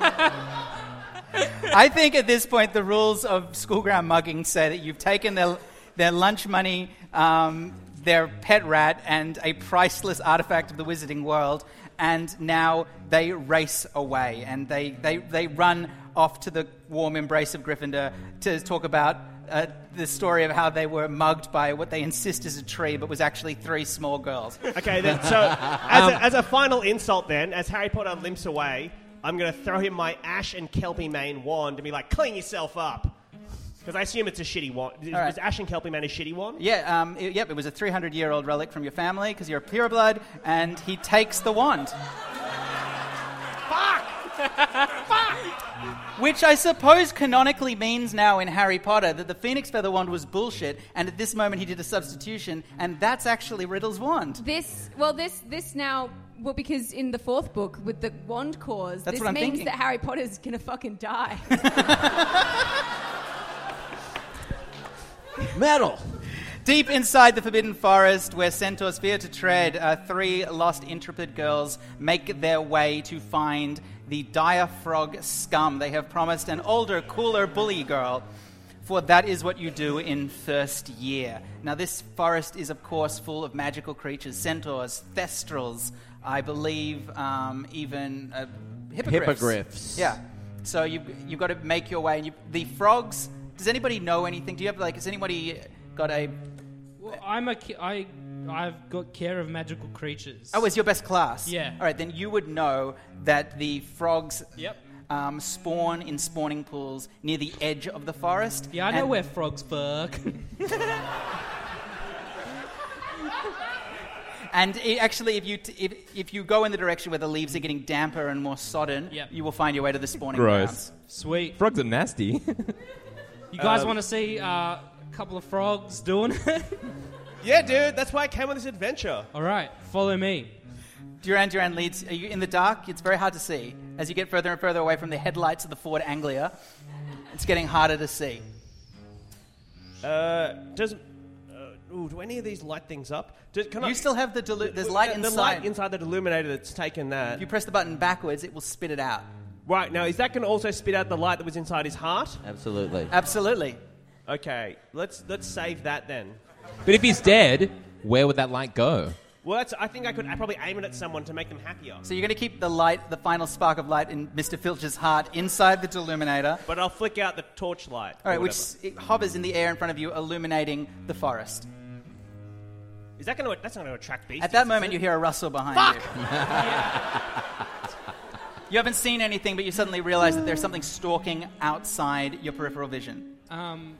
I think at this point the rules of schoolground mugging say that you've taken their their lunch money, um, their pet rat, and a priceless artifact of the wizarding world, and now they race away and they, they, they run off to the warm embrace of Gryffindor to talk about uh, the story of how they were mugged by what they insist is a tree, but was actually three small girls. Okay, then, so as, a, as a final insult then, as Harry Potter limps away, I'm going to throw him my Ash and Kelpie Mane wand and be like, clean yourself up. Because I assume it's a shitty wand. Is, right. is Ash and Kelpie Mane a shitty wand? Yeah, um, it, yep, it was a three hundred year old relic from your family because you're a pureblood, and he takes the wand. Fuck! Fuck! Which I suppose canonically means now in Harry Potter that the Phoenix Feather wand was bullshit, and at this moment he did a substitution, and that's actually Riddle's wand. This, well, this, this now, well, because in the fourth book with the wand cause, That's this what I'm means thinking. that Harry Potter's gonna fucking die. Metal! Deep inside the Forbidden Forest, where centaurs fear to tread, uh, three lost intrepid girls make their way to find the dire frog scum. They have promised an older, cooler bully girl, for that is what you do in first year. Now, this forest is, of course, full of magical creatures, centaurs, thestrals, I believe um, even uh, hippogriffs. Hippogriffs. Yeah. So you've, you've got to make your way. And you, the frogs, does anybody know anything? Do you have, like, has anybody got a... Well, I'm a ki- I, I've got care of magical creatures. Oh, it's your best class? Yeah. All right, then you would know that the frogs Yep. um, spawn in spawning pools near the edge of the forest. Yeah, I know and- where frogs fuck. And i actually, if you t- if, if you go in the direction where the leaves are getting damper and more sodden, Yep. you will find your way to the spawning Gross. grounds. Sweet. Frogs are nasty. You guys Um, want to see uh, a couple of frogs doing it? Yeah, dude, that's why I came on this adventure. All right, follow me. Duran Duran leads. Are you in the dark? It's very hard to see. As you get further and further away from the headlights of the Ford Anglia, it's getting harder to see. Uh, does... Uh, ooh, do any of these light things up? Does, can You I, still have the delu- there's the, light the inside. light inside that illuminator that's taken that. If you press the button backwards, it will spit it out. Right, now, is that going to also spit out the light that was inside his heart? Absolutely. Absolutely. Okay, let's let's save that then. But if he's dead, where would that light go? Well, that's, I think I could probably aim it at someone to make them happier. So you're going to keep the light, the final spark of light in Mister Filch's heart inside the deluminator. But I'll flick out the torchlight. All right, or which whatever. s- it hovers in the air in front of you, illuminating the forest. Is that going to... That's not going to attract beasts. At that is moment, it? you hear a rustle behind Fuck! you. You haven't seen anything, but you suddenly realize that there's something stalking outside your peripheral vision. Um,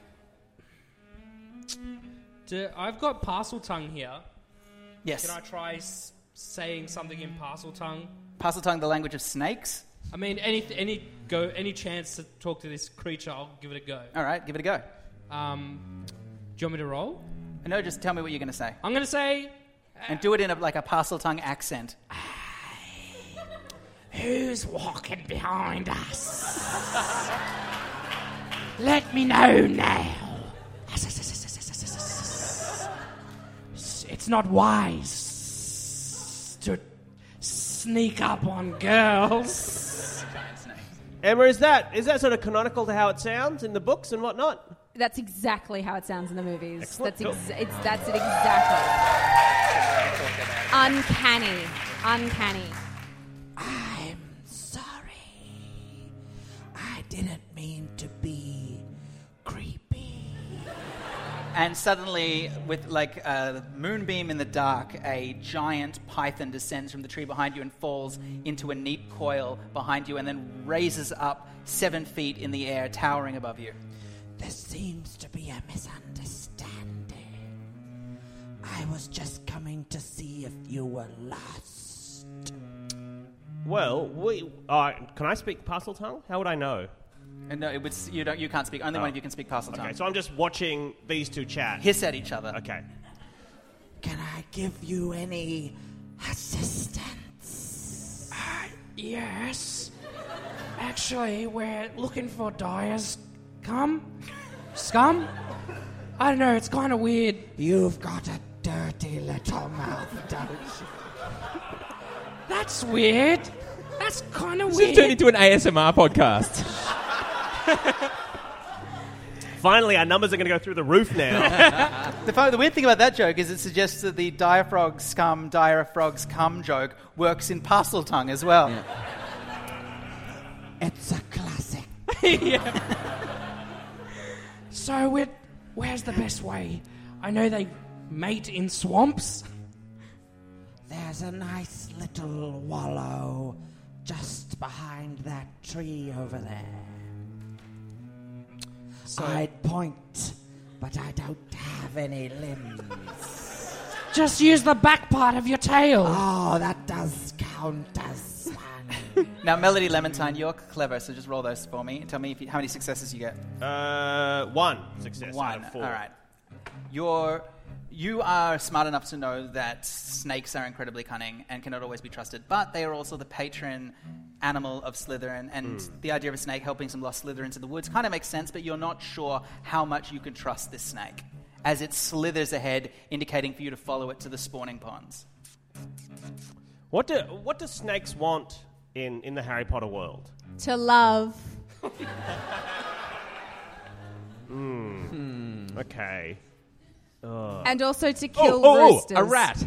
do, I've got parcel tongue here. Yes. Can I try s- saying something in parcel tongue? Parseltongue, the language of snakes. I mean, any any go any chance to talk to this creature, I'll give it a go. All right, give it a go. Um, do you want me to roll? No, just tell me what you're going to say. I'm going to say, And do it in a, like a Parseltongue accent. Who's walking behind us? Let me know now. It's not wise to sneak up on girls. Emma, is that is that sort of canonical to how it sounds in the books and whatnot? That's exactly how it sounds in the movies. Excellent. That's ex- it's that's it exactly. Uncanny, uncanny. I'm sorry. I didn't mean to be creepy. And suddenly, with like a moonbeam in the dark, a giant python descends from the tree behind you and falls into a neat coil behind you and then raises up seven feet in the air, towering above you. There seems to be a misunderstanding. I was just coming to see if you were lost. Well, we. Uh, can I speak Parseltongue? How would I know? And no, it would. You don't. You can't speak. Only Oh. one of you can speak Parseltongue. Okay, so I'm just watching these two chat. Hiss at each other. Okay. Can I give you any assistance? Uh, yes. Actually, we're looking for Dyer's cum. Scum? I don't know, it's kind of weird. You've got a dirty little mouth, don't you? That's weird. That's kind of This weird. has turned into an A S M R podcast. Finally, our numbers are going to go through the roof now. the, fun, the weird thing about that joke is it suggests that the Diafrog scum, Diafrog's cum joke works in Parseltongue as well. Yeah. It's a classic. Yeah. So, we're, where's the best way? I know they mate in swamps. There's a nice little wallow just behind that tree over there. So I'd point, but I don't have any limbs. Just use the back part of your tail. Oh, that does count as one. Now, Melody Lemontine, you're clever, so just roll those for me and tell me if you, how many successes you get. Uh, one success One. out of four. All right. You're, you are smart enough to know that snakes are incredibly cunning and cannot always be trusted, but they are also the patron animal of Slytherin, and Mm. the idea of a snake helping some lost Slytherins in the woods kind of makes sense, but you're not sure how much you can trust this snake as it slithers ahead, indicating for you to follow it to the spawning ponds. What do what do snakes want in, in the Harry Potter world? To love. Mm. Okay. Uh. And also to kill oh, oh, roosters. a rat.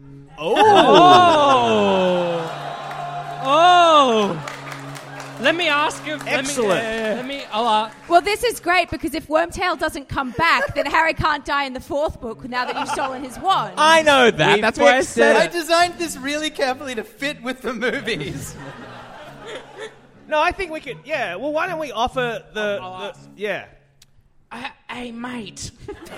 Oh! Oh! Let me ask you. Excellent. Let me, uh, let me I'll, uh, Well, this is great because if Wormtail doesn't come back, then Harry can't die in the fourth book now that you've stolen his wand. I know that. We That's why I fixed said I it. designed this really carefully to fit with the movies. No, I think we could. Yeah. Well, why don't we offer the? I'll the ask. yeah. Uh, hey, mate.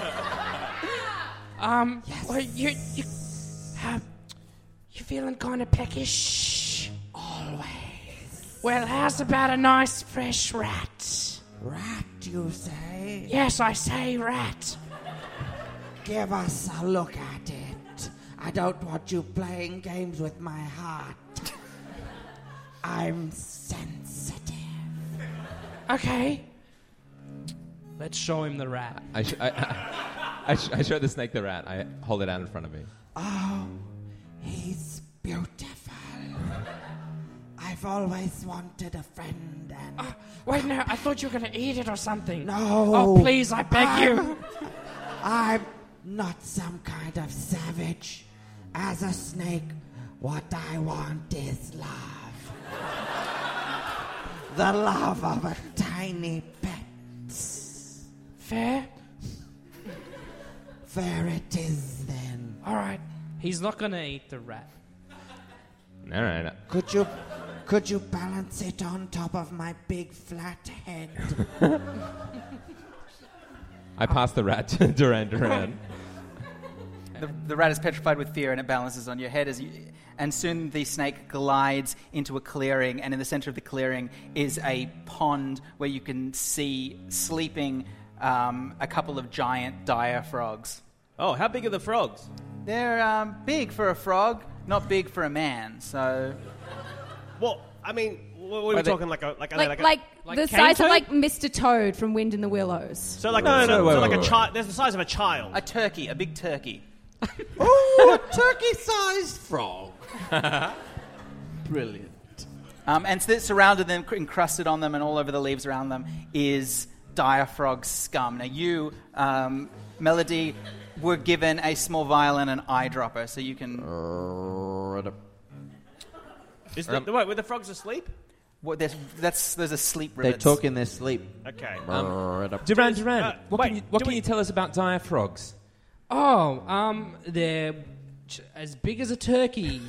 um, well, you, you, uh, you feeling kind of peckish? Always. Well, how's about a nice fresh rat? Rat, you say? Yes, I say rat. Give us a look at it. I don't want you playing games with my heart. I'm sensitive. Okay. let's show him the rat. I, sh- I, I, I, sh- I show the snake the rat. I hold it out in front of me. Oh, he's beautiful. I've always wanted a friend and... Uh, wait, no, I thought you were going to eat it or something. No. Oh, please, I beg I'm, you. I'm not some kind of savage. As a snake, what I want is love. The love of a tiny pet. Fair? Fair it is, then. All right. He's not going to eat the rat. All right. Could you... Could you balance it on top of my big flat head? I pass the rat to Duran Duran. The, the rat is petrified with fear and it balances on your head as you, and soon the snake glides into a clearing, and in the center of the clearing is a pond where you can see sleeping um, a couple of giant dire frogs. Oh, how big are the frogs? They're um, big for a frog, not big for a man, so... Well, I mean, what are we Are they- talking like a like, a- Like, like, a, like, like the cane size of toad? like Mister Toad from Wind in the Willows. so like No, a, so, no, wait, so wait, like a wait. child. There's the size of a child. A turkey, a big turkey. Ooh, a turkey-sized frog. Brilliant. Um, and so surrounded them, encrusted on them, and all over the leaves around them is dire frog scum. Now you, um, Melody, were given a small vial and an eyedropper, so you can... Is the, wait, were the frogs asleep? What, there's, that's, those are sleep They rivets. talk in their sleep. Okay. Um, Duran, Duran, Uh, what, wait, can you, what do can we- you tell us about dire frogs? Oh, um, they're ch- as big as a turkey.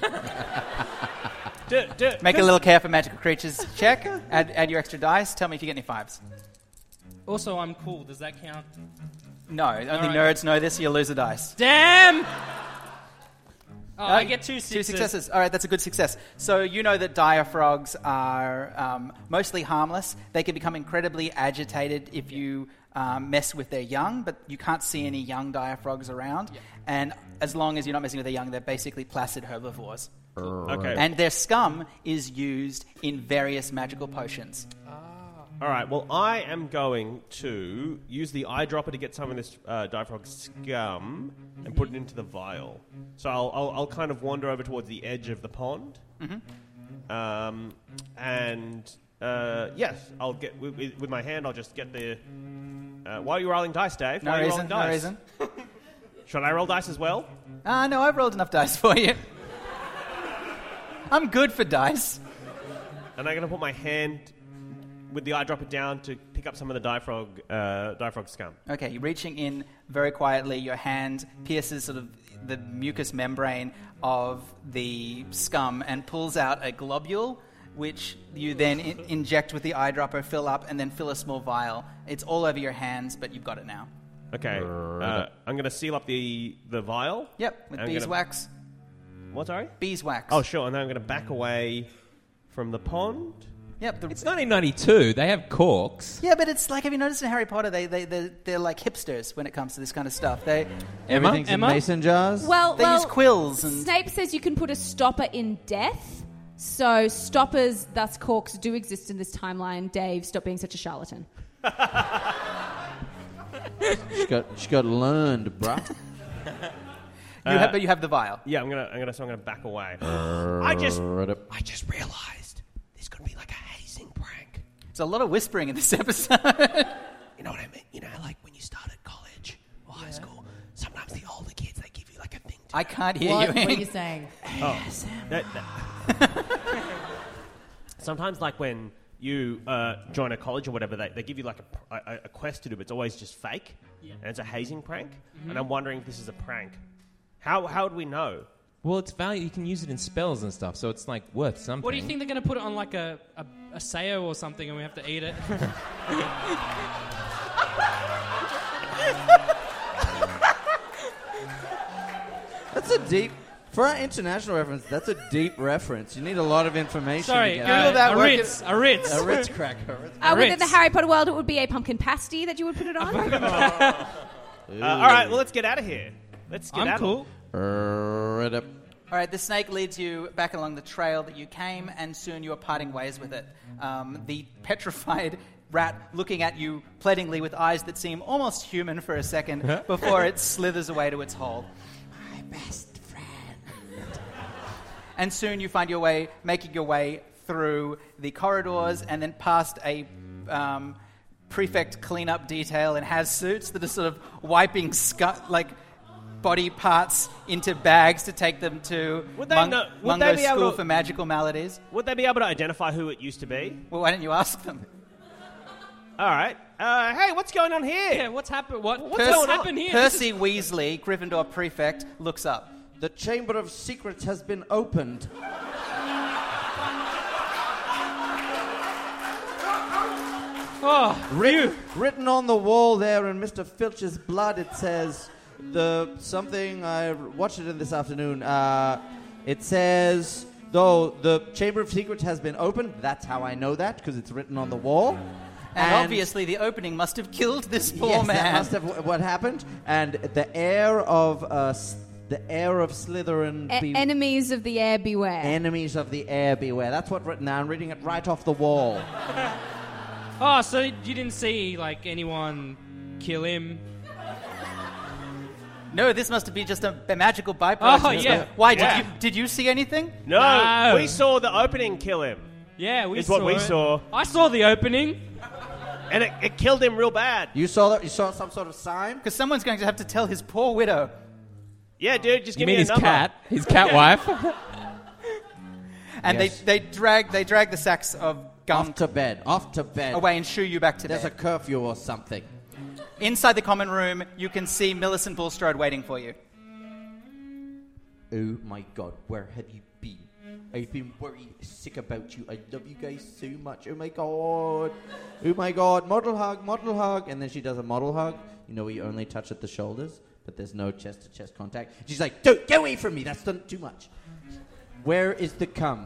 do, do, Make a little care for magical creatures check. Add, add your extra dice. Tell me if you get any fives. Also, I'm cool. Does that count? No, only right. nerds know this. You lose a dice. Damn! Oh, Uh, I get two sixes. Two successes. All right, that's a good success. So you know that dire frogs are um, mostly harmless. They can become incredibly agitated if you um, mess with their young, but you can't see any young dire frogs around. Yeah. And as long as you're not messing with their young, they're basically placid herbivores. Okay. And their scum is used in various magical potions. All right, well, I am going to use the eyedropper to get some of this uh, dire frog scum and put it into the vial. So I'll, I'll, I'll kind of wander over towards the edge of the pond. Mm-hmm. Um, and, uh, yes, I'll get, with, with with my hand, I'll just get the... Uh, why are you rolling dice, Dave? No why are you reason, rolling no dice? reason. Should I roll dice as well? Ah, no, I've rolled enough dice for you. I'm good for dice. And I'm going to put my hand with the eyedropper down to pick up some of the dire frog, uh, dire frog scum. Okay, you're reaching in very quietly. Your hand pierces sort of the mucous membrane of the scum and pulls out a globule, which you then in- inject with the eyedropper, fill up, and then fill a small vial. It's all over your hands, but you've got it now. Okay, uh, I'm going to seal up the, the vial. Yep, with I'm beeswax. Gonna... What, sorry? Beeswax. Oh, sure, and then I'm going to back away from the pond. Yep. The, It's nineteen ninety-two. They have corks. yeah, but it's like, have you noticed in Harry Potter, they, they, they, they're like hipsters when it comes to this kind of stuff. They Everything's Emma? in mason jars. Well, They well, use quills and- Snape says you can put a stopper in death. So stoppers, thus corks, do exist in this timeline. Dave, stop being such a charlatan. she got she got learned, bruh. You Uh, have, but you have the vial. Yeah, I'm gonna, I'm gonna, so I'm gonna back away. I just, Right up. I just realised this could be like a hazing prank. There's a lot of whispering in this episode. You know what I mean? You know, like when you start at college or high school, sometimes the older kids, they give you like a thing to I can't hear What, you. what are Hank. you saying? Oh, that, that. Sometimes, like when you uh, join a college or whatever, they, they give you like a, a, a quest to do, but it's always just fake, Yeah. and it's a hazing prank. Mm-hmm. And I'm wondering if this is a prank. How how would we know? Well, it's value. You can use it in spells and stuff, so it's like worth something. What do you think they're going to put it on like a, a, a sayo or something and we have to eat it? That's a deep, for our international reference, that's a deep reference. You need a lot of information. Sorry, to get Google that. that. A Ritz. A Ritz. A Ritz cracker. A Ritz Uh, within Ritz. the Harry Potter world, it would be a pumpkin pasty that you would put it on. Uh, all right, well, let's get out of here. Let's get I'm out cool. Right up. All right, the snake leads you back along the trail that you came, and soon you are parting ways with it. Um, the petrified rat looking at you pleadingly with eyes that seem almost human for a second before it slithers away to its hole. my best friend. And soon you find your way, making your way through the corridors and then past a um, prefect cleanup detail in hazsuits that are sort of wiping scu- like body parts into bags to take them to Would they Mun- know- would Mungo they be able School to- for Magical Maladies. Would they be able to identify who it used to be? Well, why don't you ask them? All right. Uh, hey, what's going on here? Yeah, what's happened? What, what's Percy, going happened here? This Percy Weasley, Gryffindor prefect, looks up. The Chamber of Secrets has been opened. Oh, Written, written on the wall there in Mister Filch's blood, it says the something. I watched it in this afternoon. Uh, it says, though the Chamber of Secrets has been opened. That's how I know that, because it's written on the wall. And, obviously the opening must have killed this poor yes, man. that must have w- what happened. And the heir of uh, s- the heir of Slytherin. E- be- enemies of the air beware. Enemies of the air beware. That's what's written down. I'm reading it right off the wall. Oh, so you didn't see like anyone kill him? No, this must be just a, a magical byproduct. Oh, of this yeah. stuff. Why, Yeah. did you did you see anything? No, No. we saw the opening kill him. Yeah, we Is saw what we it. saw. I saw the opening. And it, it killed him real bad. You saw that? You saw some sort of sign? Because someone's going to have to tell his poor widow. Yeah, dude, just You give mean me a his number. cat? His cat wife? And Yes. they, they drag they drag the sacks of gun Off to bed. Off to bed. away and shoo you back to There's bed. a curfew or something. Inside the common room, you can see Millicent Bulstrode waiting for you. Oh my God, where have you been? I've been very sick about you. I love you guys so much. Oh my God. Oh my God. Model hug, model hug. And then she does a model hug. You know, where you only touch at the shoulders, but there's no chest to chest contact. She's like, don't get away from me. That's done too much. Where is the cum?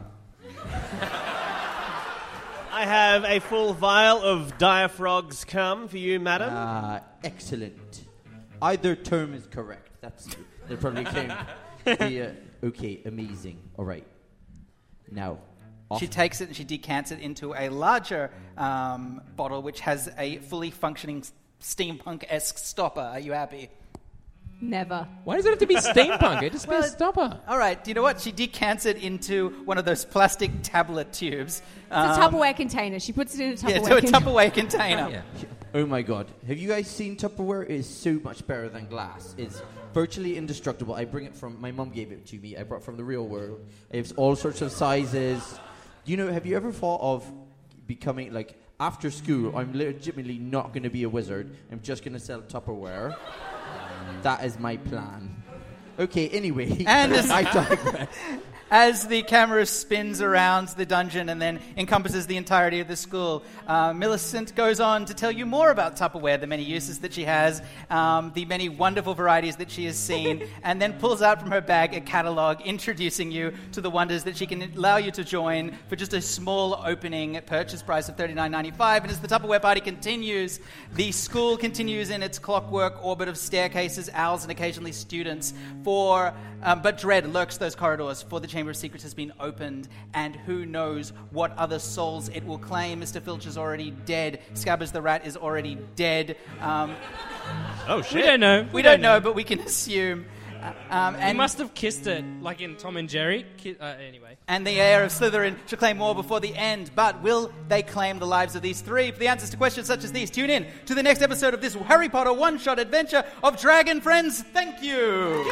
I have a full vial of Diafrog's cum for you, madam. Ah, excellent. Either term is correct. That's they probably came. the, uh, okay, amazing. All right. Now, off. She takes it and she decants it into a larger um, bottle, which has a fully functioning steampunk-esque stopper. Are you happy? Never. Why does it have to be steampunk? It just be a stopper. All right. Do you know what? She decants it into one of those plastic tablet tubes. It's a Tupperware container. She puts it in a Tupperware Yeah, to a container. Tupperware container. Yeah. Oh my God. Have you guys seen Tupperware? It is so much better than glass. It's virtually indestructible. I bring it from, my mum gave it to me. I brought it from the real world. It's all sorts of sizes. You know, have you ever thought of becoming, like, after school, I'm legitimately not going to be a wizard. I'm just going to sell Tupperware. That is my plan. Okay, anyway. And as, I digress. as the camera spins around the dungeon and then encompasses the entirety of the school, uh, Millicent goes on to tell you more about Tupperware, the many uses that she has, um, the many wonderful varieties that she has seen, and then pulls out from her bag a catalogue introducing you to the wonders that she can allow you to join for just a small opening purchase price of thirty-nine ninety-five. And as the Tupperware party continues, the school continues in its clockwork orbit of staircases, owls, and occasionally students. For um, but dread lurks those corridors, for the Chamber of Secrets has been opened, and who knows what other souls it will claim. Mister Filch is already dead. Scabbers the Rat is already dead. Um, oh, shit. We don't know. We, we don't, don't know, know, but we can assume. Uh, um, and he must have kissed it, like in Tom and Jerry. Ki- uh, anyway. And the heir of Slytherin shall claim more before the end. But will they claim the lives of these three? For the answers to questions such as these, tune in to the next episode of this Harry Potter one-shot adventure of Dragon Friends. Thank you.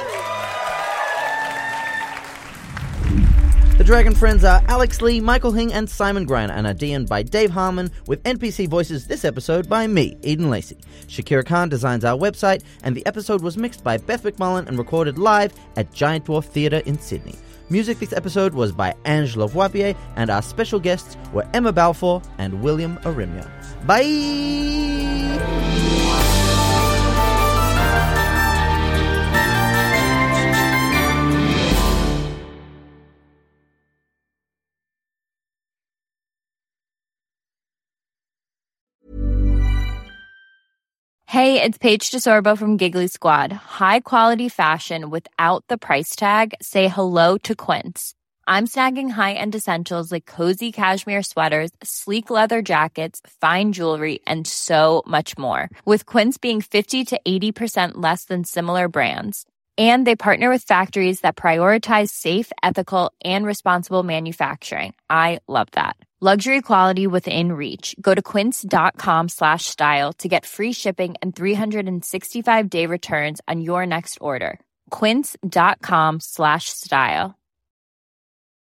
The Dragon Friends are Alex Lee, Michael Hing, and Simon Griner, and are D M'd by Dave Harmon, with N P C voices this episode by me, Eden Lacey. Shakira Khan designs our website, and the episode was mixed by Beth McMullen and recorded live at Giant Dwarf Theatre in Sydney. Music this episode was by Angela Voipier, and our special guests were Emma Balfour and William Arimia. Bye! Hey, it's Paige DeSorbo from Giggly Squad. High quality fashion without the price tag. Say hello to Quince. I'm snagging high-end essentials like cozy cashmere sweaters, sleek leather jackets, fine jewelry, and so much more. With Quince being fifty to eighty percent less than similar brands. And they partner with factories that prioritize safe, ethical, and responsible manufacturing. I love that. Luxury quality within reach. Go to quince.com slash style to get free shipping and three sixty-five day returns on your next order. Quince.com slash style.